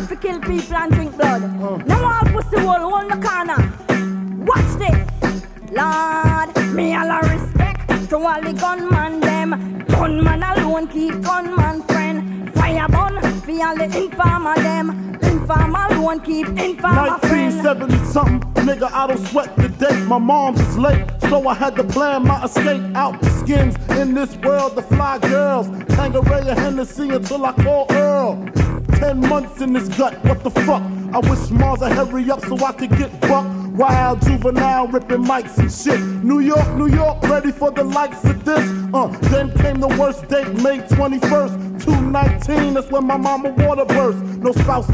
to kill people and drink blood. Now all pussy hole on the corner. Watch this, Lord. Me all a respect to all the gunman them. Gunman alone keep gunman friend. Fire bun for all the informer them. Informer alone keep informer friend. 1970-something, nigga, I don't sweat the date. My mom's is late, so I had to plan my escape out the skins. In this world, the fly girls. Tangeray and Hennessy until I call Earl. 10 months in this gut, what the fuck? I wish Mars would hurry up so I could get bucked. Wild juvenile ripping mics and shit. New York, ready for the likes of this. Then came the worst date, May 21st, 2019. That's when my mama water burst. No spouse